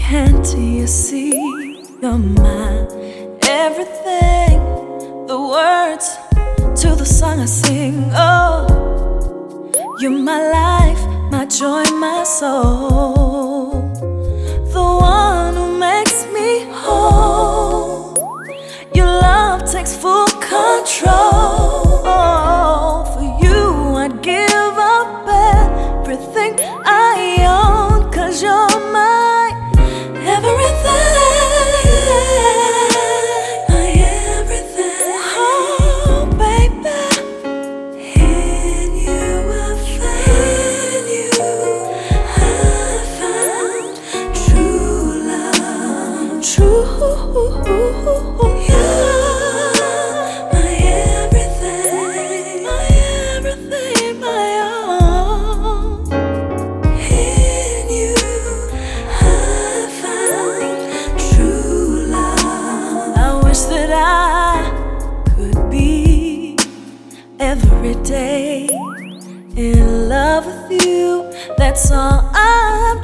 Can't you see you're my everything? The words to the song I sing. Oh, you're my life, my joy, my soul. The one who makes me whole. Your love takes full control. For you I'd give up everything I own, 'cause you're my everything. My everything. Oh baby, in you I found true love. True. That I could be every day in love with you. That's all I